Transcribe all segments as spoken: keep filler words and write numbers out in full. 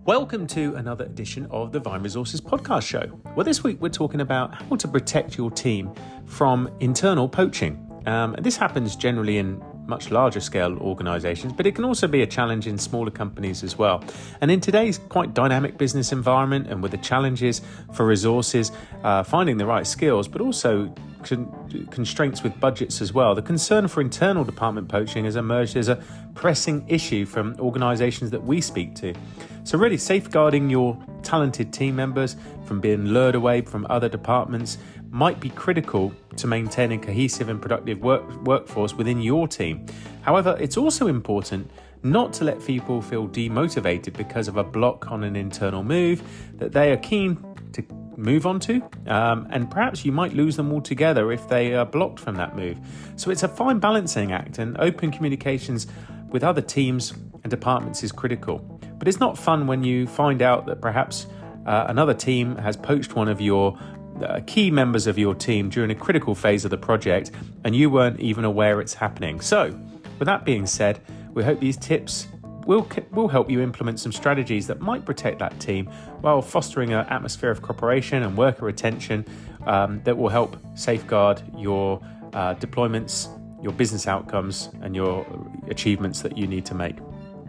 Welcome to another edition of the Vine Resources podcast show. Well, this week we're talking about how to protect your team from internal poaching. Um, this happens generally in much larger scale organizations, but it can also be a challenge in smaller companies as well. And in today's quite dynamic business environment and with the challenges for resources, uh, finding the right skills, but also con- constraints with budgets as well, the concern for internal department poaching has emerged as a pressing issue from organizations that we speak to. So really safeguarding your talented team members from being lured away from other departments might be critical to maintaining a cohesive and productive work, workforce within your team. However, it's also important not to let people feel demotivated because of a block on an internal move that they are keen to move on to, um, and perhaps you might lose them altogether if they are blocked from that move. So it's a fine balancing act, and open communications with other teams and departments is critical. But it's not fun when you find out that perhaps uh, another team has poached one of your uh, key members of your team during a critical phase of the project and you weren't even aware it's happening. So with that being said, we hope these tips will, will help you implement some strategies that might protect that team while fostering an atmosphere of cooperation and worker retention um, that will help safeguard your uh, deployments, your business outcomes and your achievements that you need to make.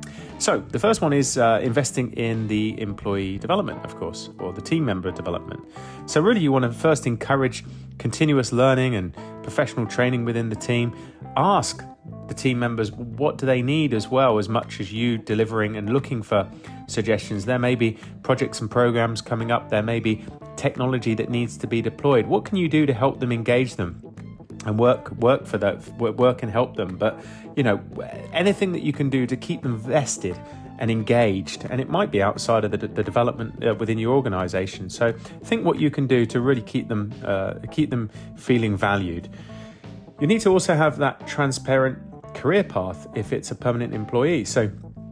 So the first one is uh, investing in the employee development, of course, or the team member development. So really you want to first encourage continuous learning and professional training within the team. Ask the team members what do they need as well, as much as you delivering and looking for suggestions. There may be projects and programs coming up. There may be technology that needs to be deployed. What can you do to help them engage them? And work work for that, work and help them. But, you know, anything that you can do to keep them vested and engaged, and it might be outside of the, the development uh, within your organization. So think what you can do to really keep them uh, keep them feeling valued. You need to also have that transparent career path if it's a permanent employee. So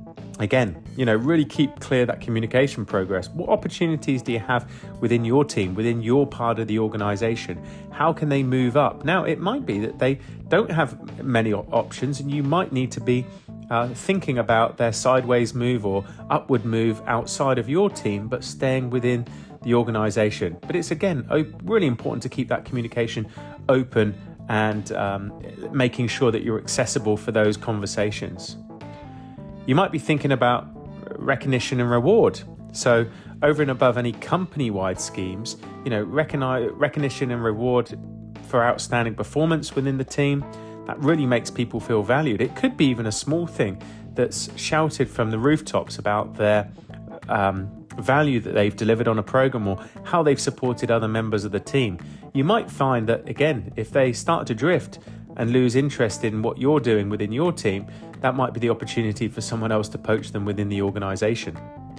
again, you know, really keep clear that communication progress. What opportunities do you have within your team, within your part of the organization? How can they move up? Now, it might be that they don't have many options and you might need to be uh, thinking about their sideways move or upward move outside of your team, but staying within the organization. But it's, again, really important to keep that communication open and um, making sure that you're accessible for those conversations. You might be thinking about recognition and reward. So over and above any company-wide schemes, you know, recognize, recognition and reward for outstanding performance within the team, that really makes people feel valued. It could be even a small thing that's shouted from the rooftops about their um, value that they've delivered on a program or how they've supported other members of the team. You might find that, again, if they start to drift and lose interest in what you're doing within your team, that might be the opportunity for someone else to poach them within the organization.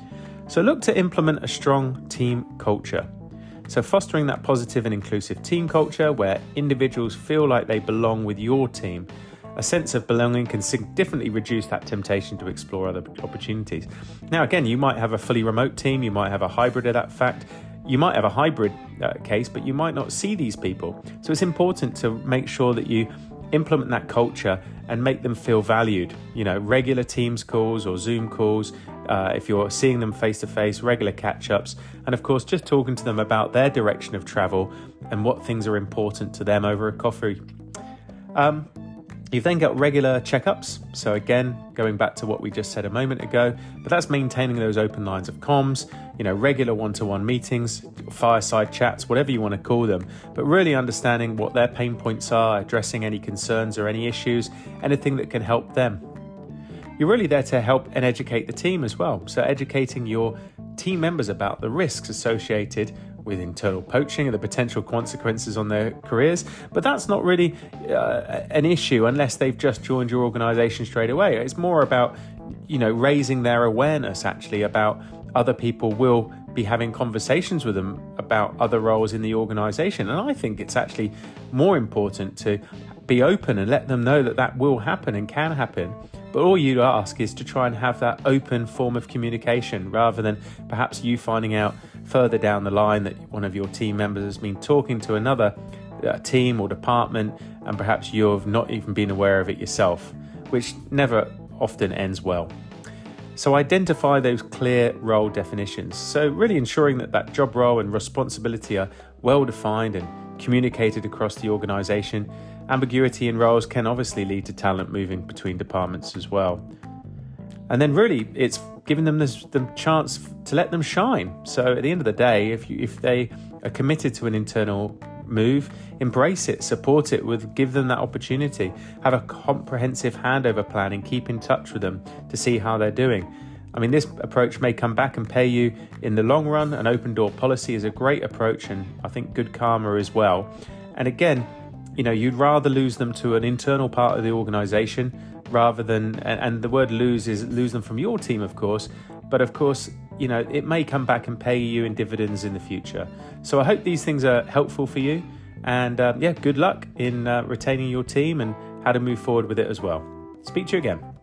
So look to implement a strong team culture. So fostering that positive and inclusive team culture where individuals feel like they belong with your team. A sense of belonging can significantly reduce that temptation to explore other opportunities. Now, again, you might have a fully remote team, you might have a hybrid of that fact, you might have a hybrid uh, case, but you might not see these people. So it's important to make sure that you implement that culture and make them feel valued. You know, regular Teams calls or Zoom calls, uh, if you're seeing them face to face, regular catch-ups, and of course, just talking to them about their direction of travel and what things are important to them over a coffee. Um, You've then got regular checkups. So again, going back to what we just said a moment ago, but that's maintaining those open lines of comms, you know, regular one-to-one meetings, fireside chats, whatever you want to call them, but really understanding what their pain points are, addressing any concerns or any issues, anything that can help them. You're really there to help and educate the team as well. So educating your team members about the risks associated with internal poaching and the potential consequences on their careers. But that's not really uh, an issue unless they've just joined your organization straight away. It's more about, you know, raising their awareness actually about other people will be having conversations with them about other roles in the organization. And I think it's actually more important to be open and let them know that that will happen and can happen. But all you ask is to try and have that open form of communication rather than perhaps you finding out further down the line that one of your team members has been talking to another uh, team or department and perhaps you've not even been aware of it yourself, which never often ends well. So identify those clear role definitions. So really ensuring that that job role and responsibility are well defined and communicated across the organisation. Ambiguity in roles can obviously lead to talent moving between departments as well. And then really it's giving them this the chance to let them shine. So at the end of the day, if you if they are committed to an internal move, embrace it, support it, with give them that opportunity, have a comprehensive handover plan and keep in touch with them to see how they're doing. I mean, this approach may come back and pay you in the long run. An open door policy is a great approach, and I think good karma as well. And again, you know, you'd rather lose them to an internal part of the organization rather than, and, and the word lose is lose them from your team, of course, but of course, you know, it may come back and pay you in dividends in the future. So I hope these things are helpful for you, and um, yeah, good luck in uh, retaining your team and how to move forward with it as well. Speak to you again.